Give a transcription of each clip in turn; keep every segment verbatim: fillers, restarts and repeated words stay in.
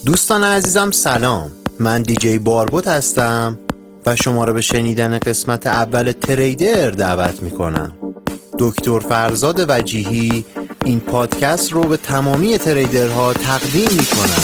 دوستان عزیزم سلام، من دیجی باربوت هستم و شما را به شنیدن قسمت اول تریدر دعوت میکنم. دکتر فرزاد وجیهی این پادکست رو به تمامی تریدرها تقدیم میکنم.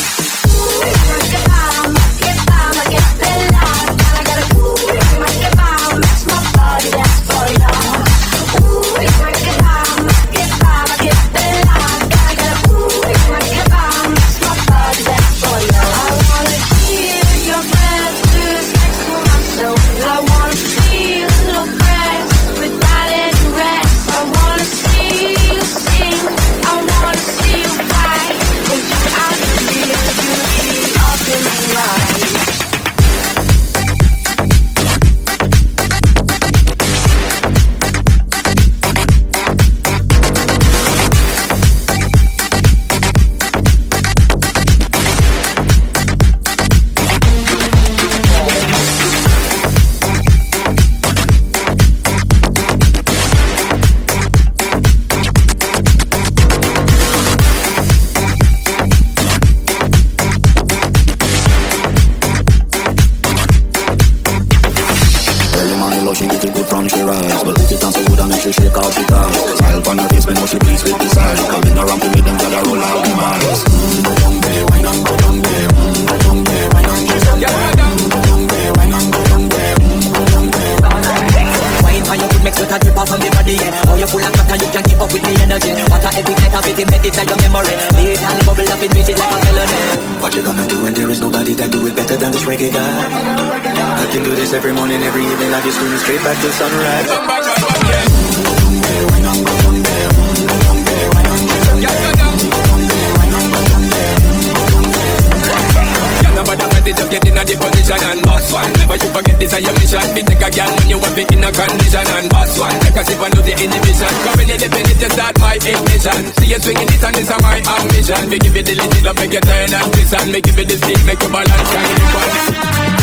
Me give you the little love, make you turn and twist and me give you the stick, make you balance shine.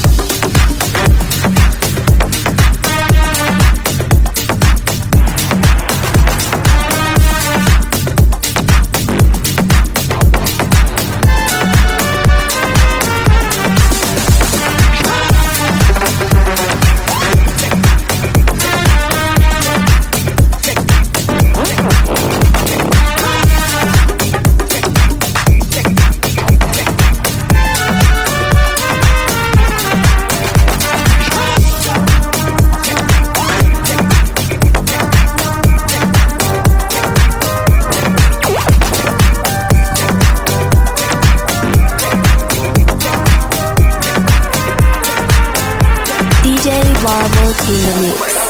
Barbot in the mix.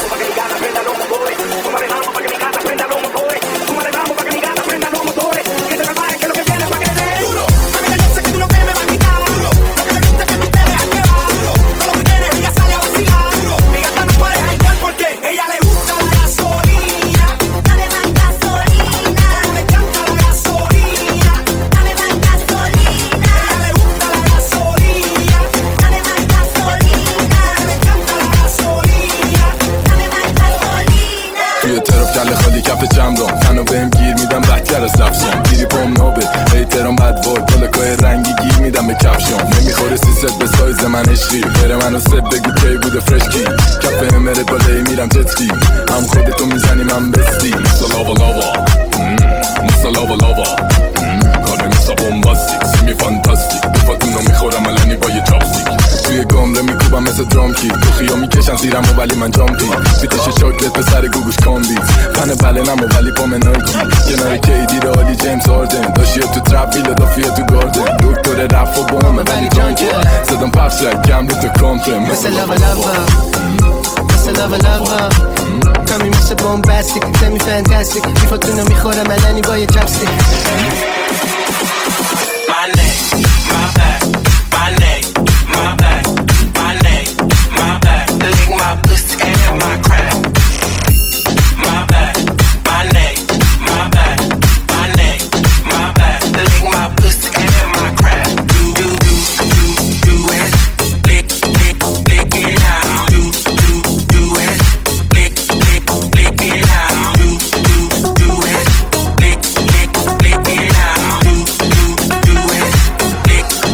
من اشری بره منو سب بگو کی بوده فرشکی کف امرت بالایی میرم جتکی هم خودتو میزنی من بستی مثل لاوا لاوا مثل لاوا لاوا کاره مثل بومباستیک سیمی فانتاستیک دفاتونو میخورم الانی با یه چاپستیک توی گمره میکوبم مثل درامکی تو خیا میکشن زیرم و ولی من جامپی بیتش چاکلت به سر گوگوش کامبیز پنه بله نمو ولی پا منایکی کنار کیدی رو آلی جیمز آردن داشیه تو ترپ ویل دافیه تو گاردن دکتر رف و بومه ولی جانکه زدم پخش رک گم رو تو کامپه مثل لاوا لاوا مثل لاوا لاوا کمی مثل بومباستیک سمی فانتاستیک بیفاتونو میخورم الانی با یه چاپستیک My neck, my back, my neck, my back, my neck, my back. Lick my pussy and my crack. My back, my neck, my back, my neck, my back. Lick my pussy and my crack. Do do do do do it, lick lick lick it out. Do do do it, lick lick lick it out. Do do do it, lick lick lick it out. Do do do it, lick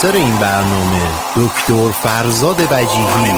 اسپانسر این برنامه دکتر فرزاد وجیهی.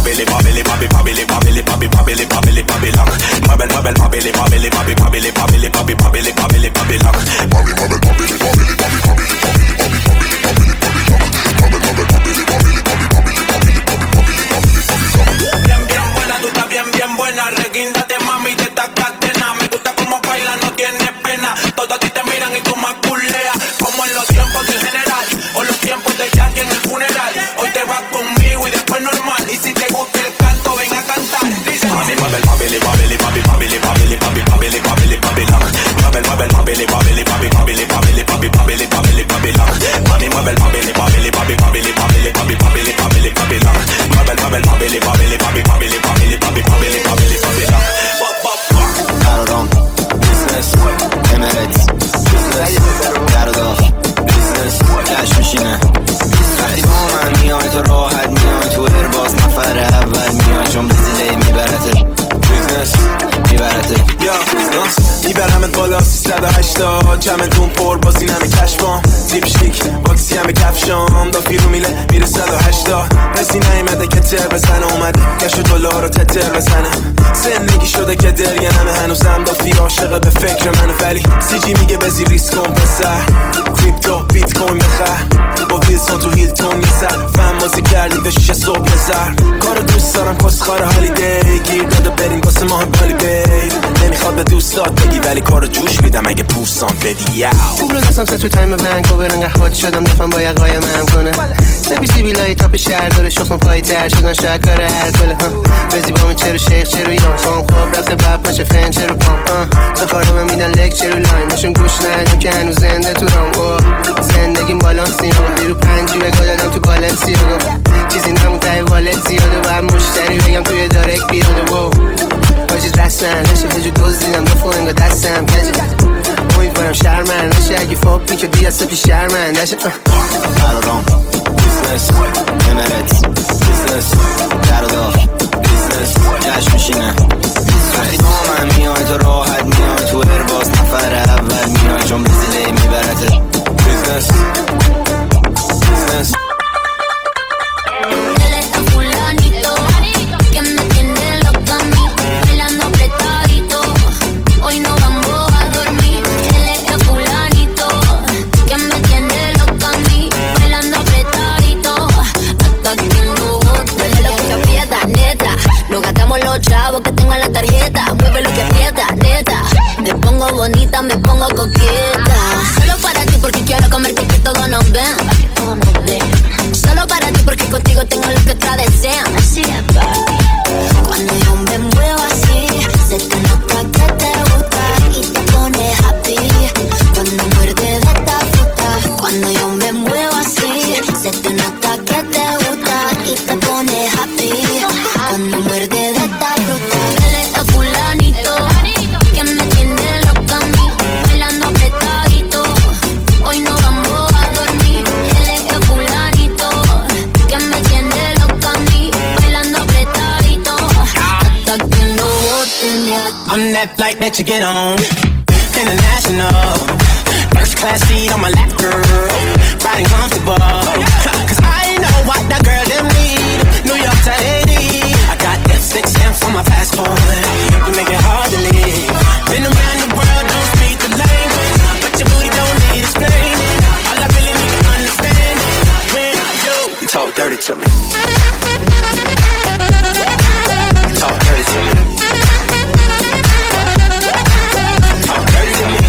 میبرمت بالا سیصد و هشتاد چمدون پر بازی نمی کشفام زیپ شیک باکسی همه کفشام دا پیرو میله میره صد و هشتاد کسی نیمده که تر بزنه اومده کش دلار رو تتر بزنه زندگی شده که درگه همه هنوزم دافی عاشقه به فکر منه ولی سی جی میگه بزی ریسک کن بسر کریپتو بیت کوین بخر با ویلسون تو هیلتون میسر فهم بازی کردی به شیشه صبح بزر کارو دوست دارم کسخار هالیدی گیر داده بریم واسه ماه بالی بید نمیخواد به دوستات بگی ولی کارو جوش میدم اگه پوستان بدی یاو خوب رو دستم ست تو تایم ونکوور انقدر حاد شدم دفعم با یقایم هم کنه سپی سی بیلای تاپ شهر داره شخم پایی تر شدن شاید کار هر کله بزی با من چرو شیخ چرو ایران فام خواب رفته بب پاشه فن چرو پام دفارم میدن لک چرو لاین نشون گوش ندیم که هنوز زنده تو رام زندگیم بالانسی هم بیرو پنجی بگاه دادم تو بالنسی هم چیزی نمون تای والت زیاده و هم مشتری بگم توی دارک بیاده و باجید رسن نشه هجو دوز دیدم دفعه انگا دستم کجه امیدوارم شرمن نشه اگه فاق بی که دیگه سپی شرمن نشه برادام بیزنس امرت بیزنس دردار بیزنس جشن میشینه وقتی با من میای تو راحت میای تو ارباز نفر اول میای چون بزیله میبرته بیزنس بیزنس Chavo que tengo en la tarjeta, mueve lo que aprieta, neta. Me pongo bonita, me pongo coqueta. Solo para ti porque quiero comerte que todo nos ven. Solo para ti porque contigo tengo lo que otras desean. Así es, cuando yo me muevo así, se te nota que te gusta y te pone happy. Cuando muerde de esta fruta, cuando yo me muevo así, se te nota que te gusta y te pone happy. Cuando muerde de esta fruta, él es el fulanito que me tiene loca a mí, bailando apretadito. Hoy no vamos a dormir. Él es el fulanito que me tiene loca a mí, bailando apretadito. Hasta que no boten ya. I'm that flight that you get on, international. First class seat on my lap, girl. Riding comfortable, cause I know what that girl them need. New York to Haiti, I got F six stamps on my passport. You make it hard to leave. Been around the world, don't speak the language, but your booty don't need explaining. All I really need to understand is when you talk dirty to me. Talk dirty to me. Talk dirty to me.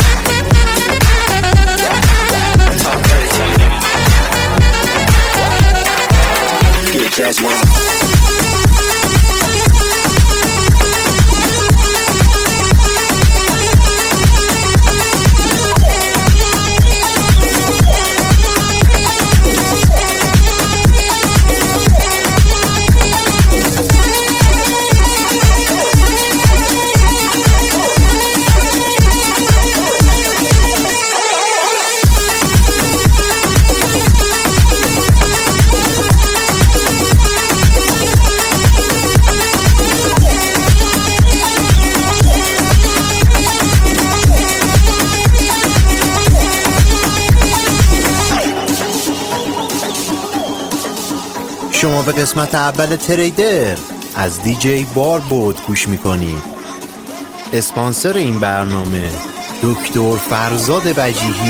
Talk dirty to me. Get a cash one. به قسمت اول تریدر از دیجی باربود گوش میکنید. اسپانسر این برنامه دکتر فرزاد وجیهی.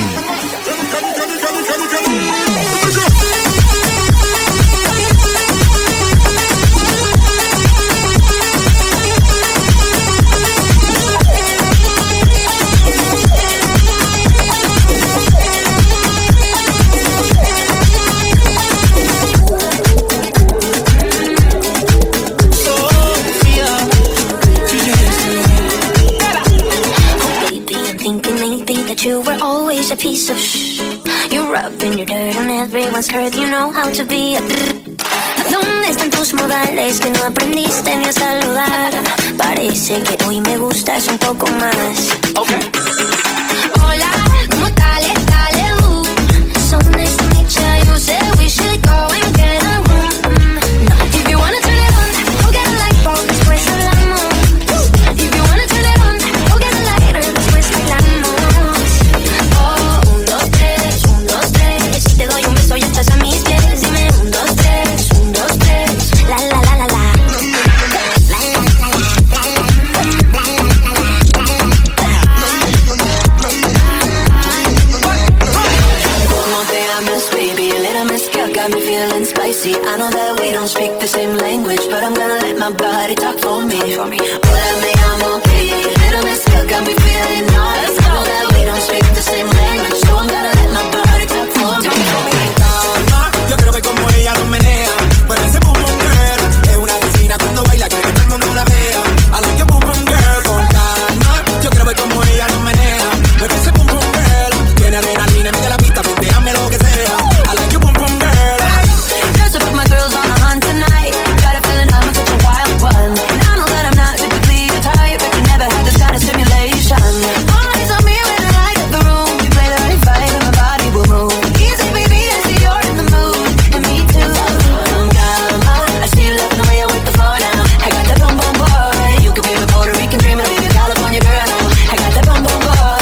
You were always a piece of shh. You're rubbing your dirt on everyone's hurt. You know how to be a ¿Dónde están tus modales que no aprendiste ni a saludar? Parece que hoy me gustas un poco más. Okay. Hola, ¿cómo tal? Dale, uh. So nice to meet ya. You said we should go and get a room. If you wanna turn it on, go get a light bulb. Después hablamos. If you wanna turn it on, go get a lighter. Después hablamos. Te doy un beso y estás a mis pies. Dime un, dos, tres, un, dos, tres. La, la, la, la, la. Como te amas, baby, a little mezcal got me feeling spicy. I know that we don't speak the same language, but I'm gonna let my body talk for me. Hola, me llamo, baby, a little mezcal got me feeling nice. I know that we don't speak the same language, so I'm gonna let my body talk for me. Yo creo que como ella lo menea, parece boom boom girl. Es una vecina cuando baila que todo el mundo la vea. I like your boom boom girl, con calma. Yo creo que como ella lo menea, parece boom boom girl. Tiene adrenalina, mete la pista, déjame lo que sea. I like your boom boom girl. Just to put my girls on a hunt tonight. Got a feeling I'm such a wild one, and I know that I'm not typically your type, but you never had this kind of stimulation. All eyes on me when I light up the room. You play the right fight and my body will move. Easy, baby, I see you're in the mood. I see you loving the way I work the floor now. I got that boom boom boy. You could be a Puerto Rican dream and leave California girl now. I got that boom boom boy.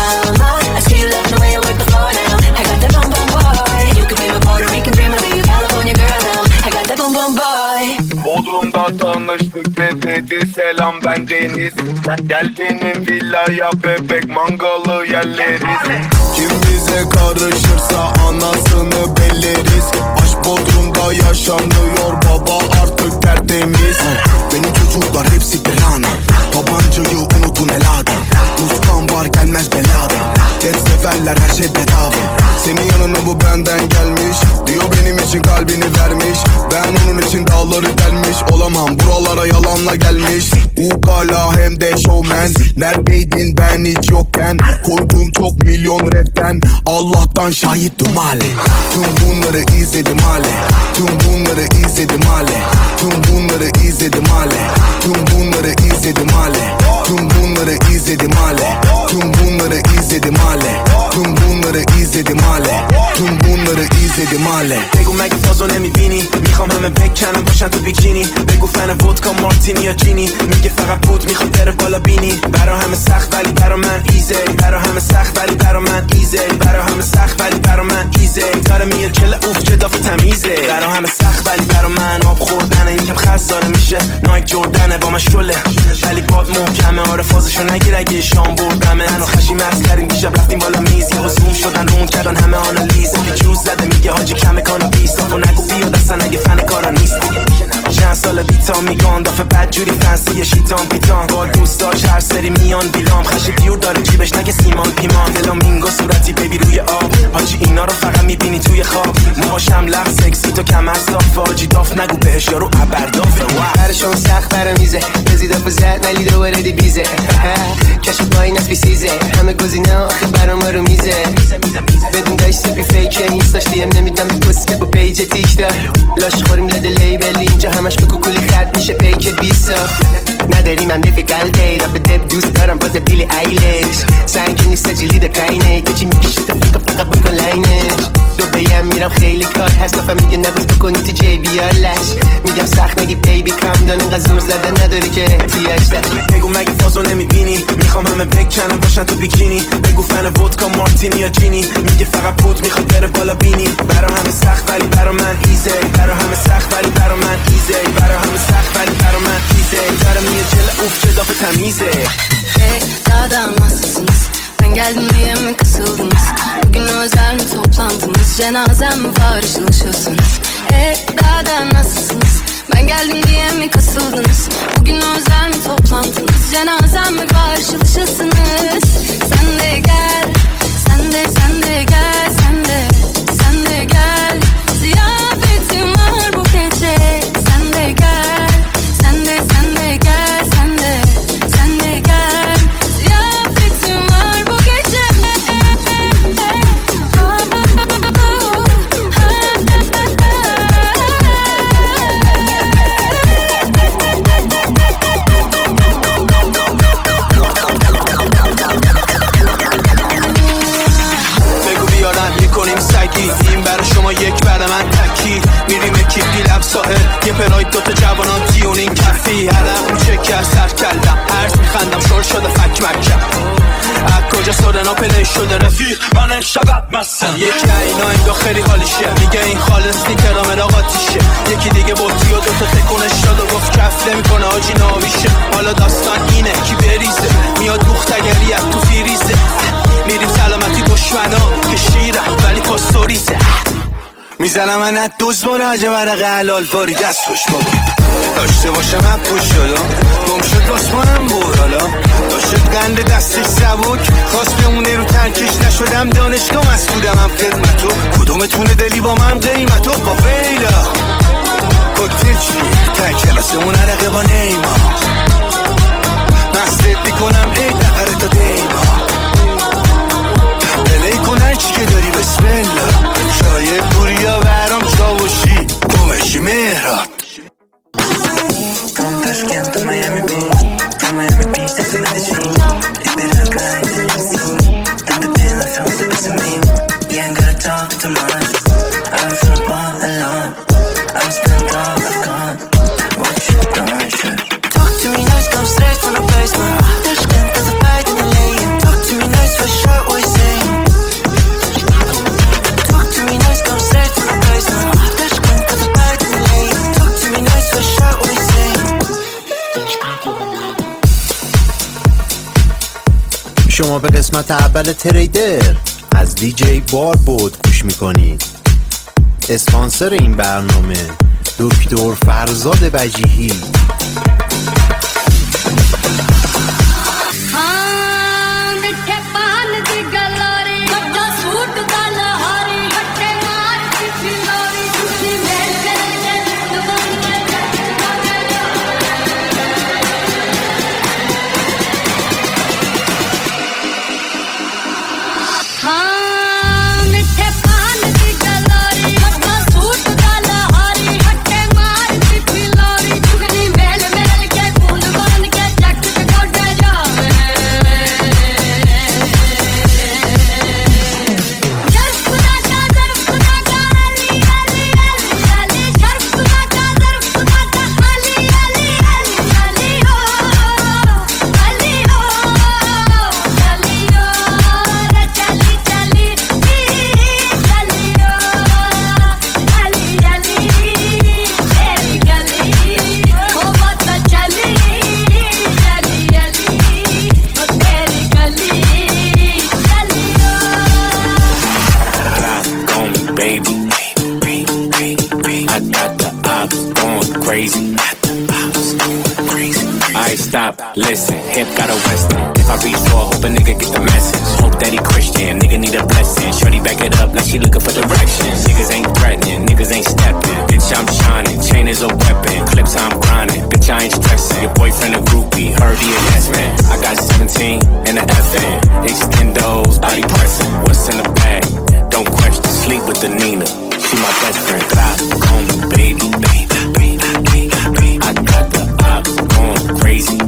I see you loving the way I work the floor now. I got that boom boom boy. You could be a Puerto Rican dream and leave California girl now. I got that boom boom boy. Bodrum'da tanıştık ve dedi selam ben Deniz. Gel benim villaya bebek mangalı yerleriz. Kim bize karışırsa anasını belleriz. Aşk Bodrum'da yaşanıyor baba artık tertemiz. Benim çocuklar hepsi pirana. Tabancayı unutun elada. Muskan var gelmez belada. Tek seferler her şey bedava. Senin yanına bu benden gelmiş. Diyor benim için kalbini vermiş. Ben onun için dağları delmiş. Olamam buralara yalanla gelmiş. Ukala hem de showman. Neredeydin ben hiç yokken. Koydum çok milyon rapten. Allah'tan şahittim hali. Tüm bunları izledim hali. Tüm bunları izledim hali. Tüm bunları izledim hali. Tüm bunları izledim hali. Tüm bunları izledim hali. Tüm bunları izledim hali. Tüm bunları izledim hali. Tüm bunları izledim hali. بگو مگه فازو نمیبینی میخوام همه بکنم باشن تو بیکینی بگو فن ودکا مارتینی یا جینی میگه فقط پود میخواد بره بالا بینی برا همه سخت ولی برا من ایزی برا همه سخت ولی برا من ایزی برا همه سخت ولی برا من ایزی داره میاد کل اوف چه دافه تمیزه برا همه سخت ولی برا من آب خوردنه یکم خزاره میشه نایک جردنه با من شله ولی باد محکمه آره فازشو نگیر اگه شام بردمه منو خشی مرز کردیم دیشب رفتیم بالا میز یه زوم شدن رون کردن همه آنالیز جوز زده میگه حاجی کمه کانو بیست و نگو بیاد اصلا اگه فن کارا نیست چند سال بیتام میگان دافه بد جوری فنسی شیطان پیتان با دوست داشت هر سری میان بیلام خش دیور داره جیبش نگه سیمان پیمان دلم مینگو صورتی بیبی روی آب حاجی اینا رو فقط میبینی توی خواب موهاشم لغ سکسی تو کمر صاف حاجی داف نگو بهش یارو ابردافه برشون سخت برا میزه بزی دافه زد ولی دوباره دی بیزه کشو پایین از بیسیزه همه گزینه آخه برا ما رو میزه بدون داشت سپی فیکه نیستاش دیم نمیدم به پسکه با پیج تیک دار لاش خوریم لده لیبل اینجا همش به کوکولی خرد میشه پیک بیسا نداری من دیفیکالته را به دب دوست دارم باز بیلی ایلش سنگی نیست جلید قینه که چی میکشی تا فکر فقط بکن لاینش دو بیم میرم خیلی کار هست نفهم میگه نبود بکنی تو جی بیالش میگم سخت نگی بیبی کم دان اینقدر زور زده نداری که احتیاج داری بگو مگه فازو نمیبینی میخوام همه بکنم باشن تو بیکینی بگو فن ودکا مارتینی یا جینی میگه فقط پود میخواد بره بالا بینی برا همه سخت ولی برا من ایزی برا همه سخت ولی برا من ایزی برا همه sakt ولی برا من ایزی داره میه جل اوف جداف تمیزه. Hey dağdan nasılsınız? Ben geldim diye mi kısıldınız? Bugün özel mi toplantınız? Cenazem mi var ışılışıyorsunuz? Hey dağdan nasılsınız? Ben geldim diye mi kasıldınız? Bugün özel mi toplantınız? Cenazem mi var ışılışıyorsunuz? Sen de gel, sen de sen de gel, sen de sen de gel. Ziyafetim var bu gece. Sen de gel, sen de sen de gel, sen de sen de gel. Ziyafetim var bu gece. بگو بیارن میکنیم سگی این برای شما یک برای من تکی میریم اکیپی لب ساحل یه پراید دوتا جوانان تیونین کفی علم میشه که سر کلم هرز میخندم شور شده فک مکم از کجا سورنا پلی شده رفیق من امشب مستم یکی اینا انگاه خیلی حالیشه میگه این خالص نیترامه را قاتیشه یکی دیگه بوتی و دوتا تکونش داد و گفت کف نمیکنه آجی ناویشه حالا داستان اینه کی بریزه میاد دوختگری از تو فیریزه میریم سلامتی دشمنا که شیرم ولی پاستوریزه میزنم من از دوز براجه ورق حلال باری دست خوش بابا داشته باشم هم پوش شدم گم شد باسمانم بورالا داشت قند دستش سبک خواست بمونه رو ترکش نشدم دانشگاه مسئولم هم خدمتو کدومتونه دلی با من قیمتو با فیلا کوکتل چی تا کلاسمون عرقه با نیما مستت میکنم ای دقره تا دیما بلی کنن چی که داری بسم الله شایه پوریا برام چاوشی گمشی مهران From Tashkent to Miami Beach, from Miami Beach to Medellin. It's been a grind and you see. Got the pill, I found it to me. You ain't gotta talk too much. I'm from all alone. I'm spent all I've gone. What you done, shit? Talk to me nice, come straight from the basement. Tashkent, there's a fight in the lane. Talk to me nice, for sure, what you saying? Talk to me nice, come straight from the basement. Tashkent, there's a fight in the lane. Talk to me nice, for sure, what you saying? شما به قسمت اول تریدر از دی جی باربود گوش میکنید. اسپانسر این برنامه دکتر فرزاد وجیهی. Listen, hip got a western. If I reach for, hope a nigga get the message. Hope that he Christian, nigga need a blessing. Shorty back it up like she looking for direction. Niggas ain't threatening, niggas ain't stepping. Bitch, I'm shining, chain is a weapon. Clips, I'm grinding, bitch, I ain't stressing. Your boyfriend a groupie, heard he a yes man. I got seventeen in the F N. Extendos, body pressing. What's in the bag? Don't question, sleep with the Nina. She my best friend. Cloud, call me baby, baby, baby, baby, baby. I got the ops going crazy.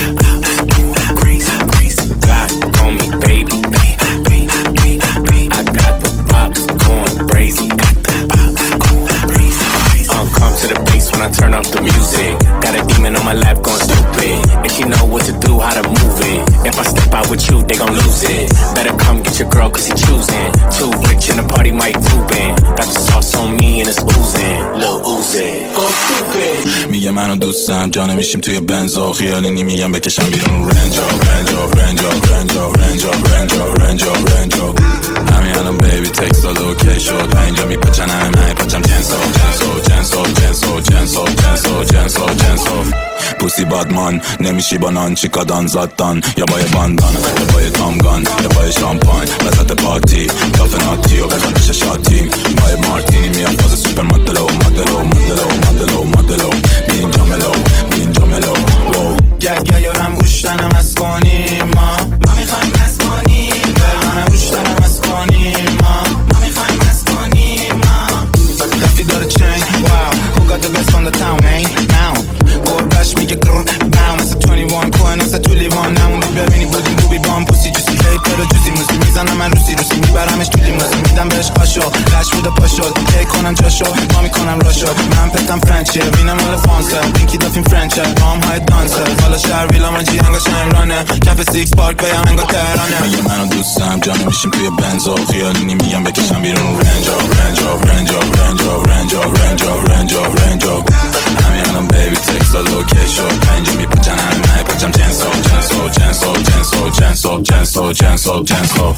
I turn up the music. Got a demon on my lap going stupid. And she know what to do, how to move it. If I step with you, they gon' lose it. Better come get your girl, cause he choosing. Too rich and the party might move in. Got the sauce on me and it's oozing. Lil Uzi. Go stupid. میگه منو دوستم جا نمیشیم توی بنزو خیالینی میگم بکشم بیرون رنجو رنجو رنجو رنجو رنجو رنجو رنجو رنجو همین الان بیبی تکست داد اوکی شد اینجا میپچن همه من پچم جنسو جنسو جنسو جنسو جنسو جنسو جنسو جنسو پوسی بادمان نمیشی با نان چیکادان زادان یا با یه باندان یا با یه تامگان یا با یه شامپاین وسط پارتی کافه ناتی و بخواد بشه شاتیم با یه مارتینی میام فاز سوپر مدلو مدلو مدلو مدلو مدلو بی اینجا ملو بی اینجا ملو گرگه یارم گوشتنم از کنیم ما ما میخوایم از کنیم برمانم گوشتنم از کنیم ما ما میخوایم از کنیم ما دفی داره چین واو who got the best from the town man now گربش میگه گرر باو مثل بیست و یک کوه مثل تو لیوان نمونی ببینی بودیم بوبی بام پوسی جوسی هیتر و جوزی موزی میزنم من روسی روسی میبرمش تو لیموزی میدم بهش قاشو لش بوده پا شد کی کنم جاشو ما میکنم راشو من پتم فرنچیه وینم الفانسه بینکی دافیم فرنچه رام های دانسه حالا شهر ویلا ما جی انگا شنرانه کف سیکس پارک بیم انگا تهرانه میگه منو دوستم جا نمیشیم توی بنزو خیالینی میگم بکشم بیرون رنجو رنجو رنجو رنجو رنجو رنجو رنجو رنجو همین الان بیبی تکست داد اوکی شد اینجا میپچن همه من پچم جنسو جنسو جنسو جنسو جنسو جنسو جنسو جنسو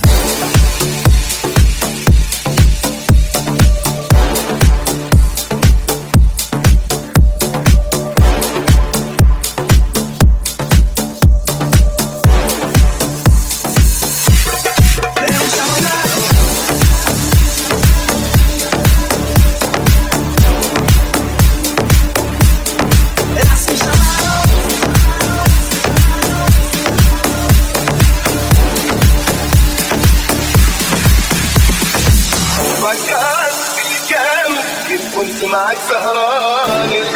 كنت معك سهران